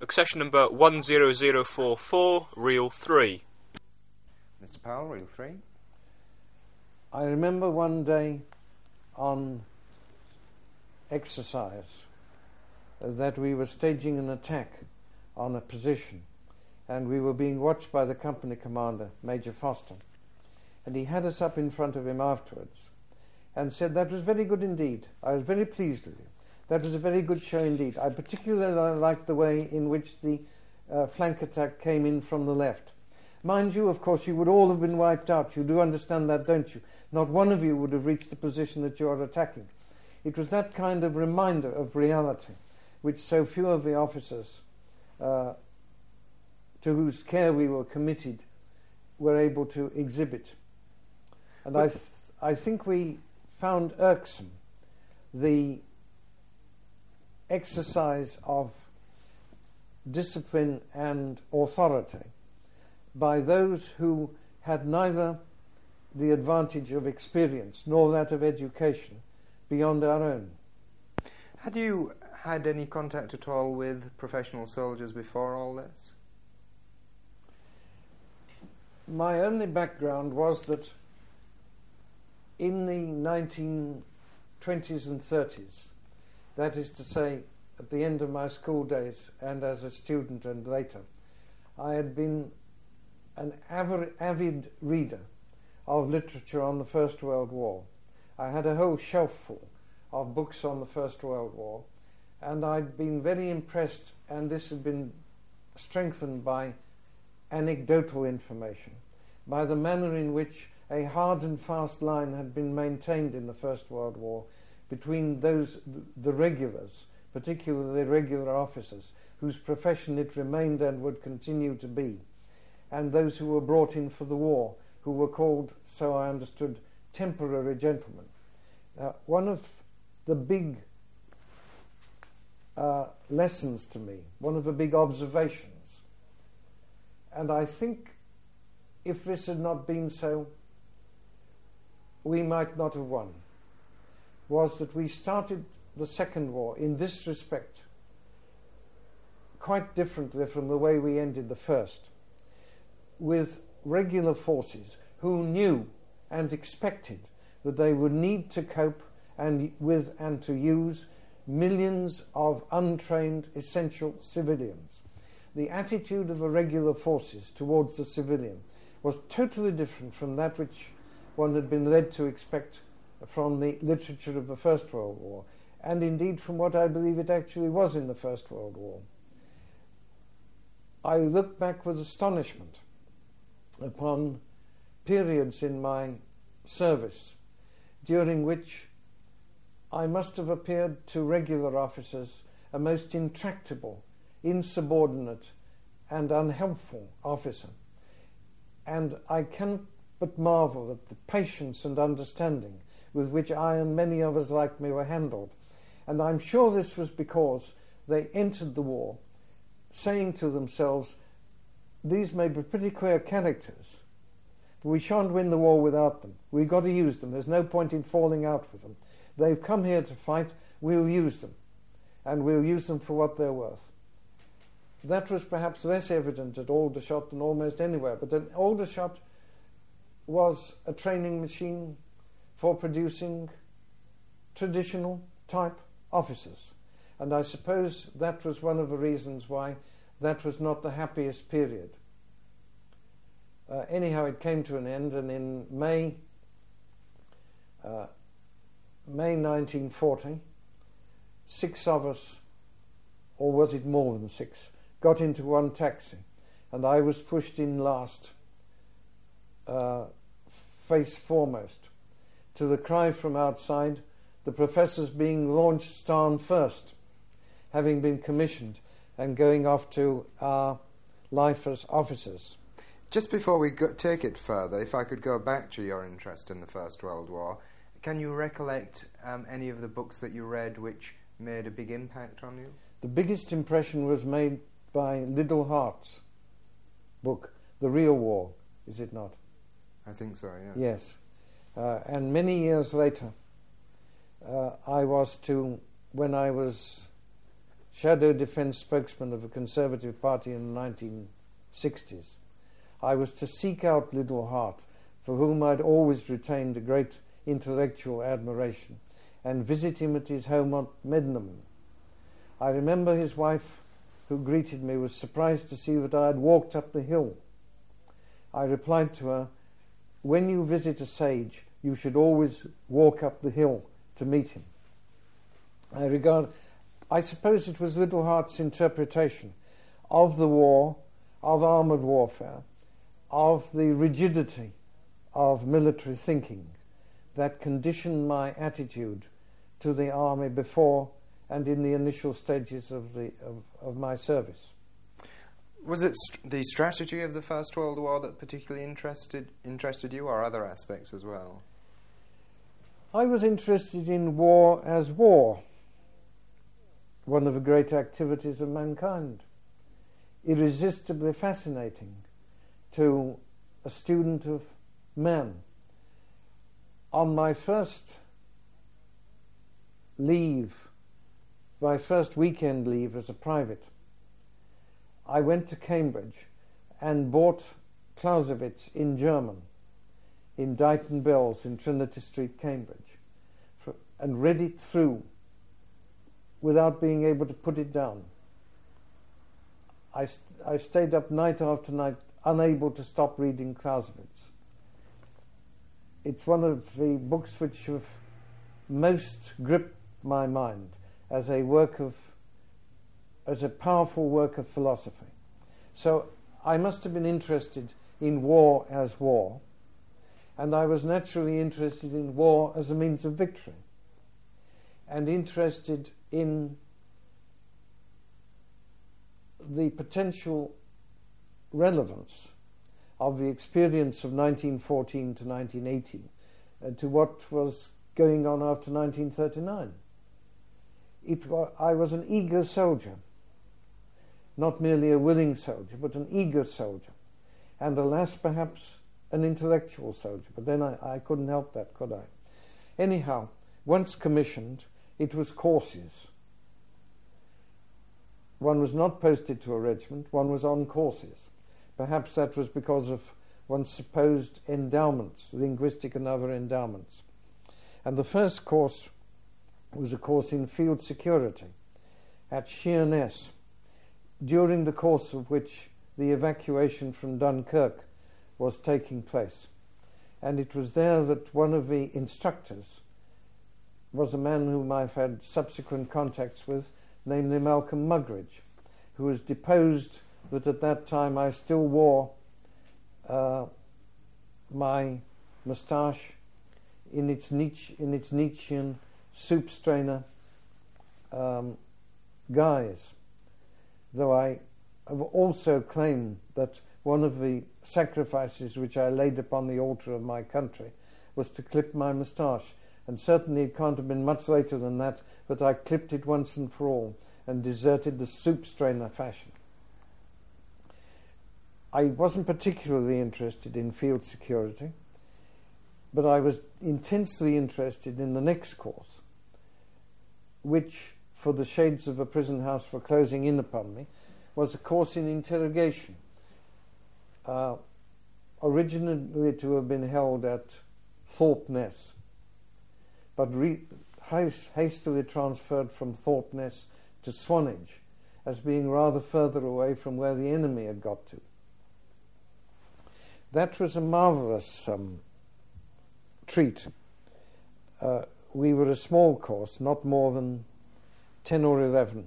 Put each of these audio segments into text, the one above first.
book session number 10044, Reel 3. Mr. Powell, Reel 3. I remember one day on exercise that we were staging an attack on a position, and we were being watched by the company commander, Major Foster, and he had us up in front of him afterwards and said, "That was very good indeed. I was very pleased with you. That was a very good show indeed. I particularly liked the way in which the flank attack came in from the left. Mind you, of course, you would all have been wiped out. You do understand that, don't you? Not one of you would have reached the position that you are attacking." It was that kind of reminder of reality which so few of the officers to whose care we were committed were able to exhibit. And I think we found irksome the exercise of discipline and authority by those who had neither the advantage of experience nor that of education beyond our own. Had you had any contact at all with professional soldiers before all this? My only background was that in the 1920s and 30s, that is to say, at the end of my school days and as a student and later, I had been an avid reader of literature on the First World War. I had a whole shelf full of books on the First World War, and I'd been very impressed, and this had been strengthened by anecdotal information, by the manner in which a hard and fast line had been maintained in the First World War between the regulars, particularly regular officers, whose profession it remained and would continue to be, and those who were brought in for the war, who were called, so I understood, temporary gentlemen. One of the big lessons to me, one of the big observations, and I think if this had not been so, we might not have won, was that we started the Second War in this respect quite differently from the way we ended the First, with regular forces who knew and expected that they would need to cope and to use millions of untrained essential civilians. The attitude of the regular forces towards the civilian was totally different from that which one had been led to expect from the literature of the First World War, and indeed from what I believe it actually was in the First World War. I look back with astonishment upon periods in my service during which I must have appeared to regular officers a most intractable, insubordinate and unhelpful officer. And I can but marvel at the patience and understanding with which I and many others like me were handled. And I'm sure this was because they entered the war saying to themselves, these may be pretty queer characters, but we shan't win the war without them. We've got to use them. There's no point in falling out with them. They've come here to fight. We'll use them. And we'll use them for what they're worth. That was perhaps less evident at Aldershot than almost anywhere, but at Aldershot was a training machine for producing traditional type officers. And I suppose that was one of the reasons why that was not the happiest period. Anyhow, it came to an end, and in May 1940, 6 of us, or was it more than 6, got into one taxi, and I was pushed in last, face foremost, to the cry from outside, the professors being launched starn first, having been commissioned and going off to our life as officers. Just before we take it further, if I could go back to your interest in the First World War, can you recollect any of the books that you read which made a big impact on you? The biggest impression was made by Liddell Hart's book, The Real War, is it not? I think so, yeah. Yes. And many years later, when I was shadow defence spokesman of the Conservative Party in the 1960s, I was to seek out Liddell Hart, for whom I'd always retained a great intellectual admiration, and visit him at his home at Medmenham. I remember his wife, who greeted me, was surprised to see that I had walked up the hill. I replied to her, "When you visit a sage, you should always walk up the hill to meet him." I suppose it was Liddell Hart's interpretation of the war, of armoured warfare, of the rigidity of military thinking that conditioned my attitude to the army before and in the initial stages of my service. Was it the strategy of the First World War that particularly interested you, or other aspects as well? I was interested in war as war, one of the great activities of mankind, irresistibly fascinating to a student of man. On my first leave, my first weekend leave as a private, I went to Cambridge and bought Clausewitz in German in Dighton Bells in Trinity Street, Cambridge, and read it through without being able to put it down. I stayed up night after night, unable to stop reading Clausewitz. It's one of the books which have most gripped my mind as a powerful work of philosophy. So I must have been interested in war as war, and I was naturally interested in war as a means of victory, and interested in the potential relevance of the experience of 1914 to 1918 to what was going on after 1939. I was an eager soldier, not merely a willing soldier, but an eager soldier, and alas, perhaps an intellectual soldier, but then I couldn't help that, could I? Anyhow, once commissioned, it was courses. One was not posted to a regiment, one was on courses. Perhaps that was because of one's supposed endowments, linguistic and other endowments. And the first course was a course in field security at Sheerness, during the course of which the evacuation from Dunkirk was taking place. And it was there that one of the instructors was a man whom I've had subsequent contacts with, namely Malcolm Muggeridge, who was deposed that at that time I still wore my moustache in its Nietzschean soup strainer guise, though I have also claimed that one of the sacrifices which I laid upon the altar of my country was to clip my moustache, and certainly it can't have been much later than that I clipped it once and for all and deserted the soup strainer fashion. I wasn't particularly interested in field security, but I was intensely interested in the next course, which, for the shades of a prison house were closing in upon me, was a course in interrogation, originally to have been held at Thorpeness, but hastily transferred from Thorpeness to Swanage, as being rather further away from where the enemy had got to. That was a marvellous treat. We were a small course, not more than 10 or 11,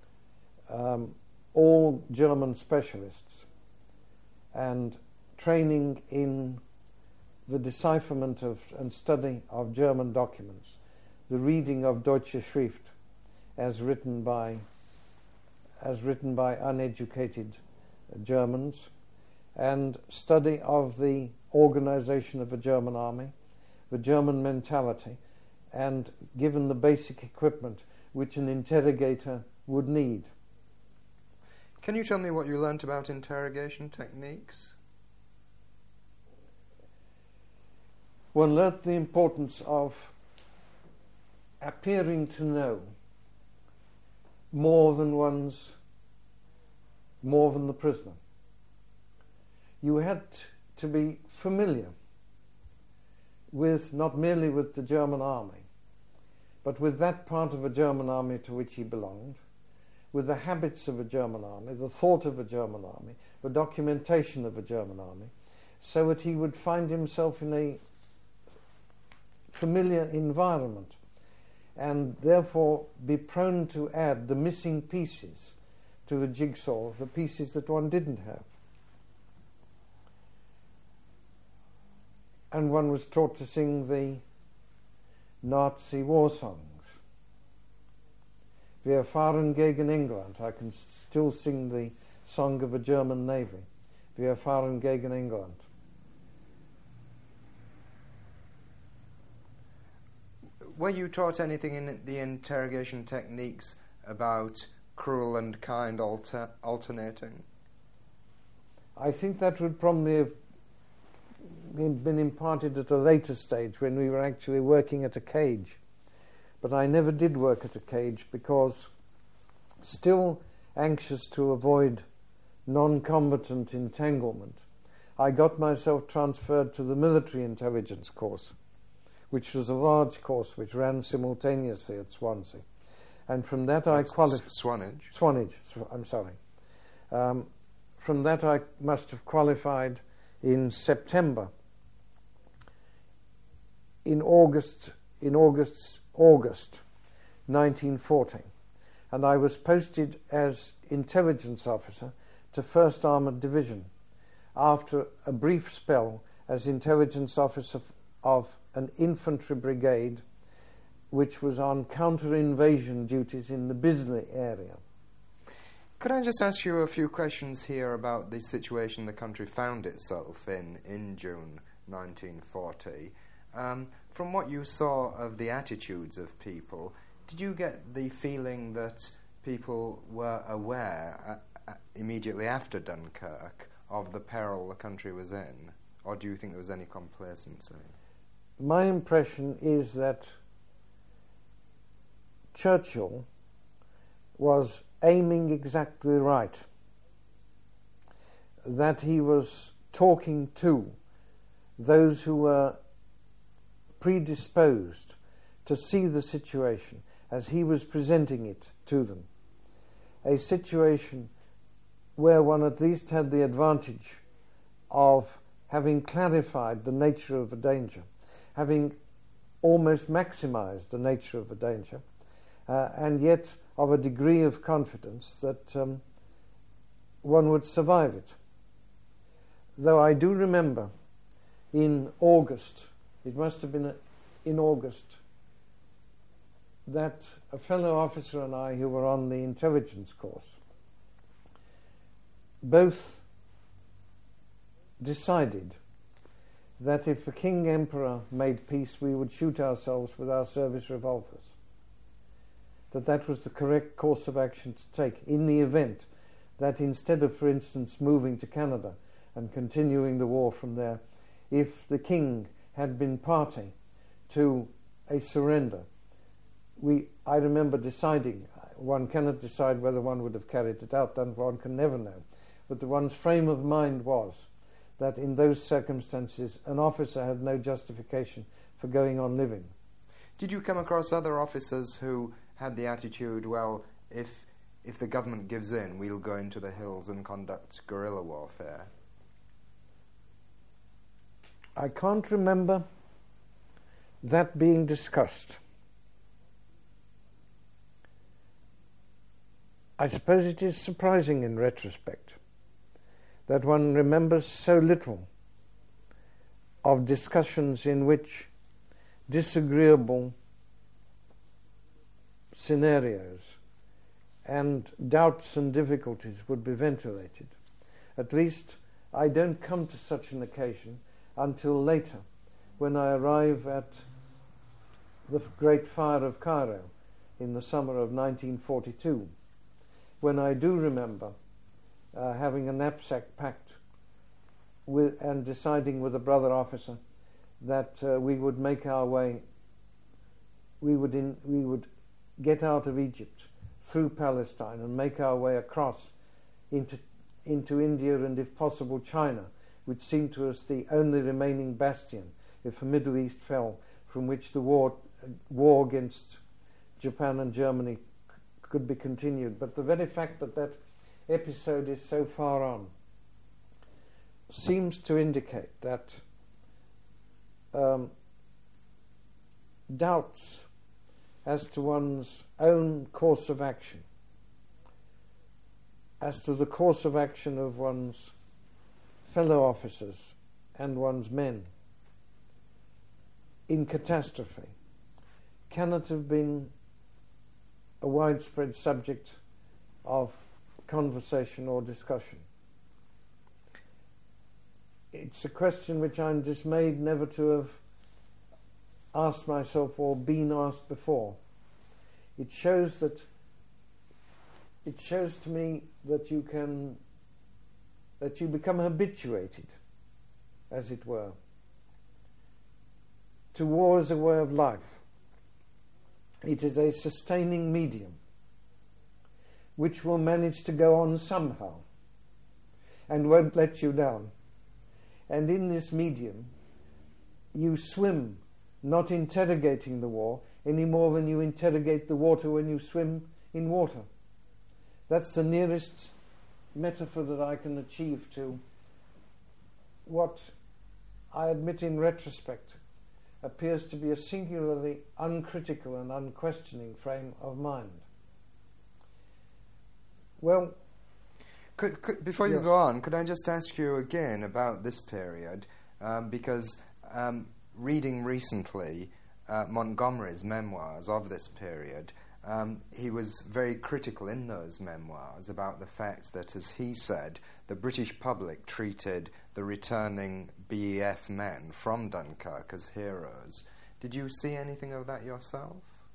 all German specialists, and training in the decipherment of and study of German documents, the reading of Deutsche Schrift as written by uneducated Germans, and study of the organization of the German army, the German mentality, and given the basic equipment which an interrogator would need. Can you tell me what you learnt about interrogation techniques? One learnt the importance of appearing to know more than the prisoner. You had to be familiar with, not merely with the German army, but with that part of a German army to which he belonged, with the habits of a German army, the thought of a German army, the documentation of a German army, so that he would find himself in a familiar environment and therefore be prone to add the missing pieces to the jigsaw, the pieces that one didn't have. And one was taught to sing the Nazi war songs. Wir fahren gegen England. I can still sing the song of a German navy. Wir fahren gegen England. Were you taught anything in the interrogation techniques about cruel and kind alternating? I think that would probably have been imparted at a later stage when we were actually working at a cage. But I never did work at a cage because, still anxious to avoid non-combatant entanglement, I got myself transferred to the military intelligence course, which was a large course which ran simultaneously at Swansea. And from that I qualified... Swanage, I'm sorry. From that I must have qualified in September. In August 1940, and I was posted as intelligence officer to 1st Armoured Division after a brief spell as intelligence officer of an infantry brigade which was on counter-invasion duties in the Bisley area. Could I just ask you a few questions here about the situation the country found itself in June 1940? From what you saw of the attitudes of people, did you get the feeling that people were aware immediately after Dunkirk of the peril the country was in? Or do you think there was any complacency? My impression is that Churchill was aiming exactly right, that he was talking to those who were predisposed to see the situation as he was presenting it to them, a situation where one at least had the advantage of having clarified the nature of the danger, having almost maximized the nature of the danger, and yet of a degree of confidence that one would survive it. Though I do remember in August, it must have been in August, that a fellow officer and I who were on the intelligence course both decided that if the King Emperor made peace, we would shoot ourselves with our service revolvers. That was the correct course of action to take in the event that instead of, for instance, moving to Canada and continuing the war from there, if the King had been party to a surrender, I remember deciding, one cannot decide whether one would have carried it out, and one can never know, but one's frame of mind was that in those circumstances an officer had no justification for going on living. Did you come across other officers who had the attitude, well, if the government gives in, we'll go into the hills and conduct guerrilla warfare? I can't remember that being discussed. I suppose it is surprising in retrospect that one remembers so little of discussions in which disagreeable scenarios and doubts and difficulties would be ventilated. At least I don't come to such an occasion until later, when I arrive at the Great Fire of Cairo in the summer of 1942, when I do remember having a knapsack packed and deciding with a brother officer that we would make our way, we would get out of Egypt through Palestine and make our way across into India and, if possible, China, which seemed to us the only remaining bastion, if the Middle East fell, from which the war against Japan and Germany could be continued. But the very fact that that episode is so far on seems to indicate that doubts as to one's own course of action, as to the course of action of one's fellow officers and one's men in catastrophe, cannot have been a widespread subject of conversation or discussion. It's a question which I'm dismayed never to have asked myself or been asked before. It shows to me that you become habituated, as it were, to war as a way of life. It is a sustaining medium which will manage to go on somehow and won't let you down. And in this medium, you swim, not interrogating the war any more than you interrogate the water when you swim in water. That's the nearest metaphor that I can achieve to what I admit in retrospect appears to be a singularly uncritical and unquestioning frame of mind. Well, before you go on, could I just ask you again about this period? Because reading recently Montgomery's memoirs of this period, he was very critical in those memoirs about the fact that, as he said, the British public treated the returning BEF men from Dunkirk as heroes. Did you see anything of that yourself?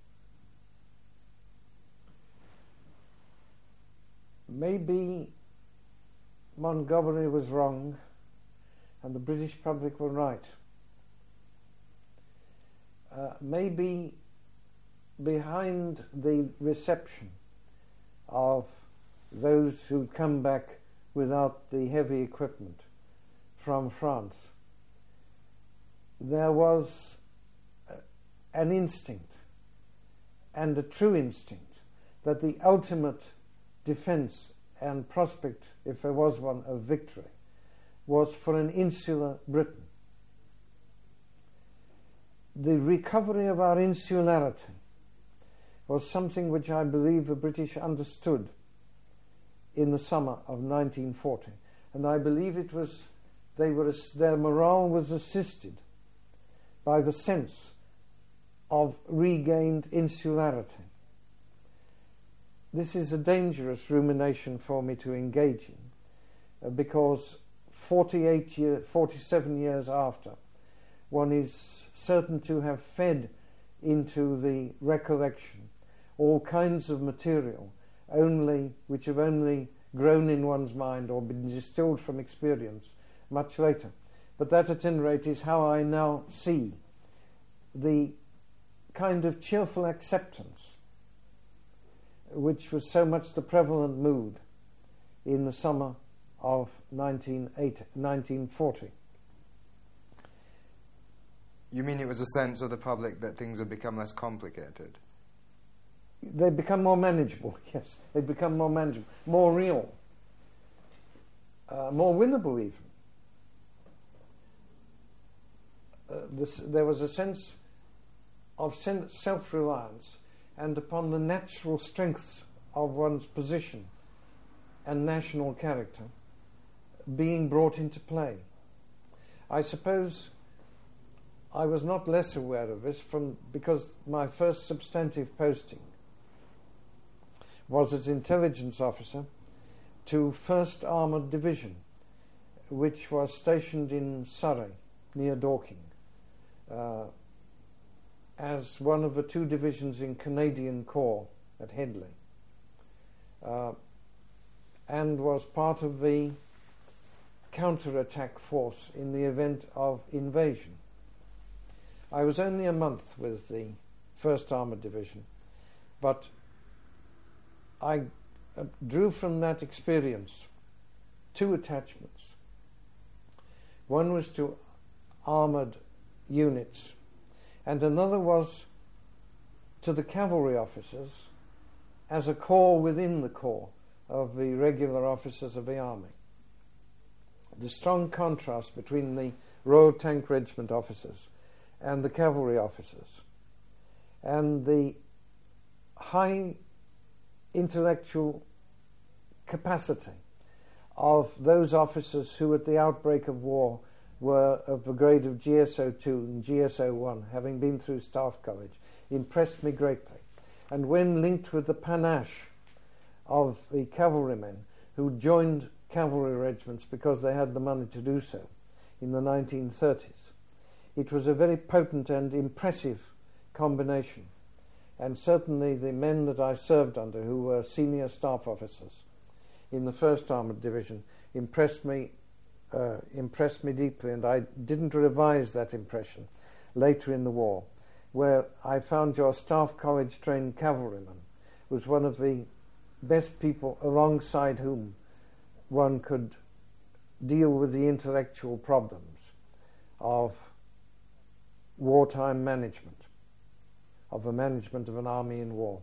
Maybe Montgomery was wrong and the British public were right. Maybe behind the reception of those who'd come back without the heavy equipment from France, there was an instinct, and a true instinct, that the ultimate defense and prospect, if there was one, of victory was for an insular Britain. The recovery of our insularity was something which I believe the British understood in the summer of 1940, and I believe it was their morale was assisted by the sense of regained insularity. This is a dangerous rumination for me to engage in, because 47 years after, one is certain to have fed into the recollection all kinds of material which have only grown in one's mind or been distilled from experience much later. But that, at any rate, is how I now see the kind of cheerful acceptance which was so much the prevalent mood in the summer of 1940. You mean it was a sense of the public that things had become less complicated? They become more manageable, yes. They become more manageable, more real, more winnable even. There was a sense of self-reliance and upon the natural strengths of one's position and national character being brought into play. I suppose I was not less aware of this because my first substantive posting was as intelligence officer to 1st Armoured Division, which was stationed in Surrey, near Dorking, as one of the 2 divisions in Canadian Corps at Headley, and was part of the counter-attack force in the event of invasion. I was only a month with the 1st Armoured Division, but I drew from that experience two attachments. One was to armoured units, and another was to the cavalry officers as a corps within the corps of the regular officers of the army. The strong contrast between the Royal Tank Regiment officers and the cavalry officers, and the high intellectual capacity of those officers who at the outbreak of war were of the grade of GSO2 and GSO1, having been through Staff College, impressed me greatly. And when linked with the panache of the cavalrymen who joined cavalry regiments because they had the money to do so in the 1930s, it was a very potent and impressive combination. And certainly the men that I served under, who were senior staff officers in the 1st Armoured Division, impressed me deeply, and I didn't revise that impression later in the war, where I found your Staff College trained cavalryman was one of the best people alongside whom one could deal with the intellectual problems of wartime management, of the management of an army in war.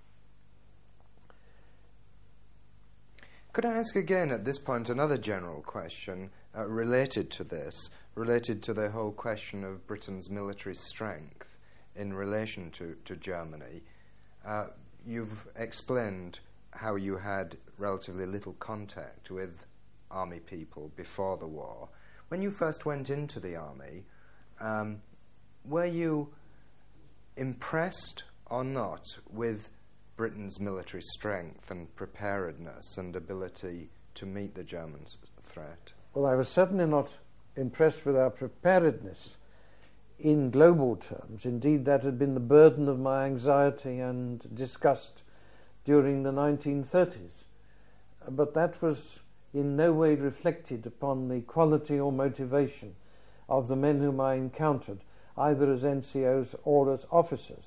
Could I ask again at this point another general question related to this, related to the whole question of Britain's military strength in relation to Germany? You've explained how you had relatively little contact with army people before the war. When you first went into the army, were you impressed or not with Britain's military strength and preparedness and ability to meet the German threat? Well, I was certainly not impressed with our preparedness in global terms. Indeed, that had been the burden of my anxiety and disgust during the 1930s. But that was in no way reflected upon the quality or motivation of the men whom I encountered, either as NCOs or as officers.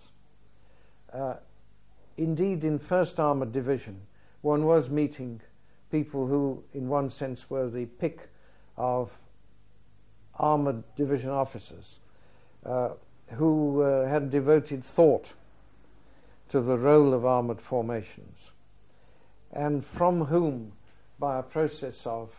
Indeed, in 1st Armoured Division, one was meeting people who, in one sense, were the pick of Armoured Division officers, who had devoted thought to the role of armoured formations, and from whom, by a process of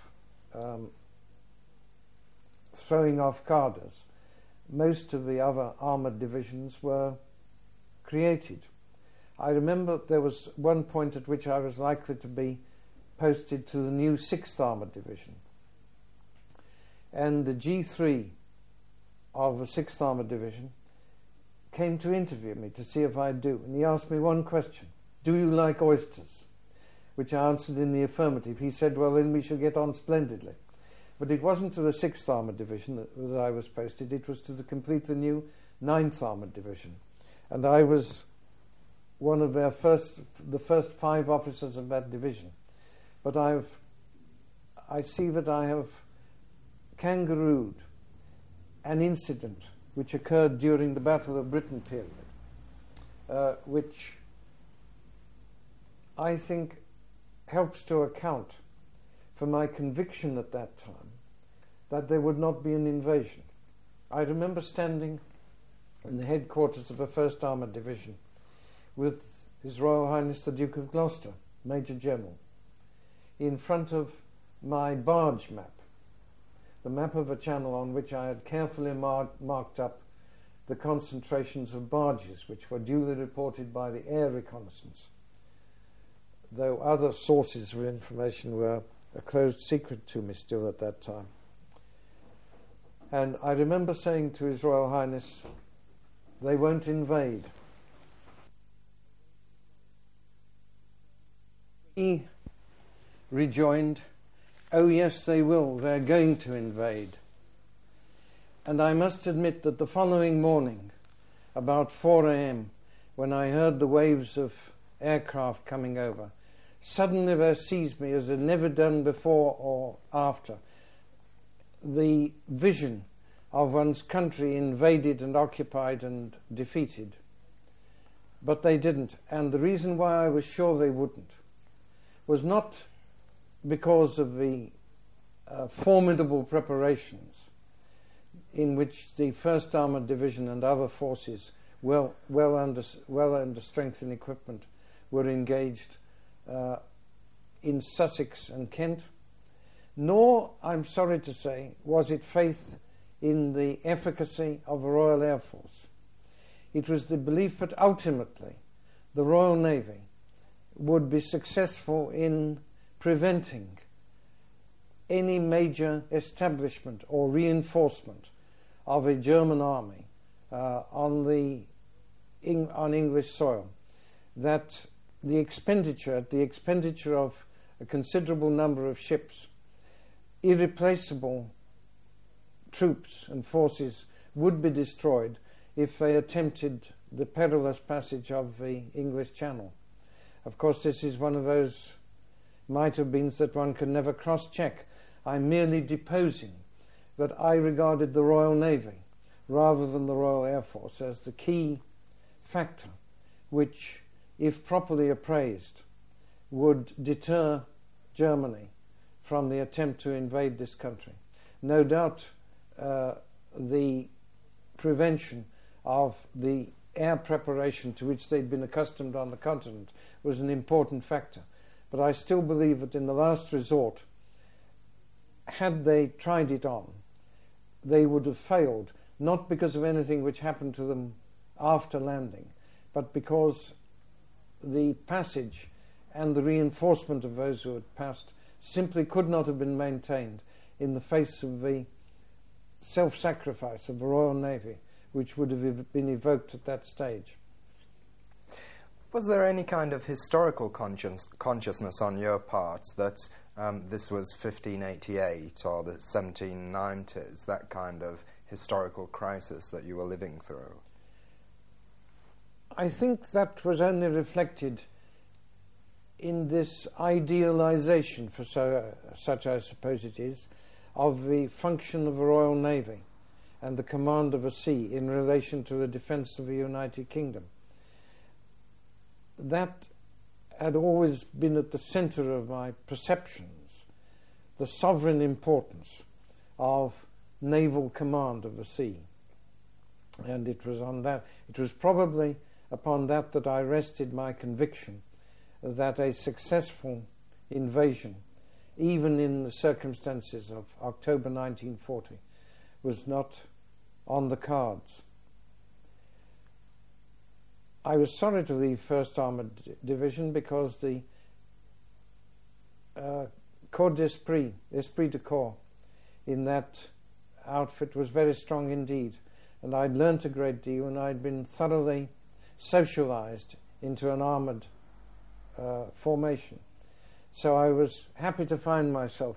throwing off cadres, most of the other armoured divisions were created. I remember there was one point at which I was likely to be posted to the new 6th Armoured Division. And the G3 of the 6th Armoured Division came to interview me to see if I'd do. And he asked me one question: do you like oysters? Which I answered in the affirmative. He said, well, then we shall get on splendidly. But it wasn't to the 6th Armoured Division that I was posted. It was to the completely new 9th Armoured Division. And I was one of the first 5 officers of that division. But I see that I have kangarooed an incident which occurred during the Battle of Britain period, which I think helps to account for my conviction at that time that there would not be an invasion. I remember standing in the headquarters of the 1st Armoured Division with His Royal Highness the Duke of Gloucester, Major General, in front of my barge map, the map of a channel on which I had carefully marked up the concentrations of barges which were duly reported by the air reconnaissance, though other sources of information were a closed secret to me still at that time. And I remember saying to His Royal Highness, they won't invade. He rejoined, oh yes they will, they're going to invade. And I must admit that the following morning, about 4 a.m, when I heard the waves of aircraft coming over, suddenly there seized me, as had never done before or after, the vision of one's country invaded and occupied and defeated. But they didn't, and the reason why I was sure they wouldn't was not because of the formidable preparations in which the 1st Armoured Division and other forces, well under strength and equipment, were engaged in Sussex and Kent, nor, I'm sorry to say, was it faith in the efficacy of the Royal Air Force. It was the belief that ultimately the Royal Navy would be successful in preventing any major establishment or reinforcement of a German army on English soil, that the expenditure of a considerable number of ships, irreplaceable troops and forces would be destroyed if they attempted the perilous passage of the English Channel. Of course, this is one of those might-have-beens that one can never cross-check. I'm merely deposing that I regarded the Royal Navy rather than the Royal Air Force as the key factor which, if properly appraised, would deter Germany from the attempt to invade this country. No doubt the prevention of the air preparation to which they'd been accustomed on the continent was an important factor. But I still believe that in the last resort, had they tried it on, they would have failed, not because of anything which happened to them after landing, but because the passage and the reinforcement of those who had passed simply could not have been maintained in the face of the self-sacrifice of the Royal Navy, which would have been evoked at that stage. Was there any kind of historical consciousness on your part that this was 1588 or the 1790s, that kind of historical crisis that you were living through? I think that was only reflected in this idealization, for such I suppose it is, of the function of the Royal Navy and the command of a sea in relation to the defence of the United Kingdom. That had always been at the centre of my perceptions, the sovereign importance of naval command of the sea. And it was probably upon that I rested my conviction that a successful invasion, even in the circumstances of October 1940, was not on the cards. I was sorry to leave 1st Armoured Division because the Corps d'Esprit, Esprit de Corps, in that outfit was very strong indeed, and I'd learnt a great deal, and I'd been thoroughly socialized into an armoured formation. So I was happy to find myself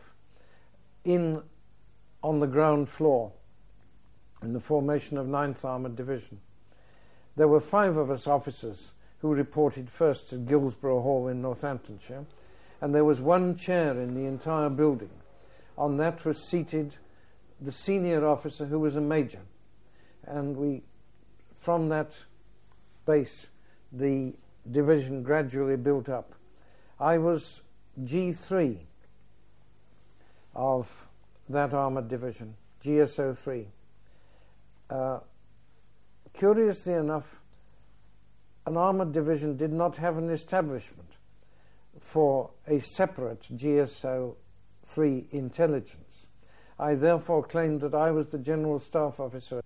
on the ground floor in the formation of 9th Armoured Division. There were 5 of us officers who reported first at Guilsborough Hall in Northamptonshire, and there was 1 chair in the entire building. On that was seated the senior officer, who was a major, and from that base the division gradually built up. I was G3 of that armoured division, GSO 3. Curiously enough, an armoured division did not have an establishment for a separate GSO 3 intelligence. I therefore claimed that I was the General Staff Officer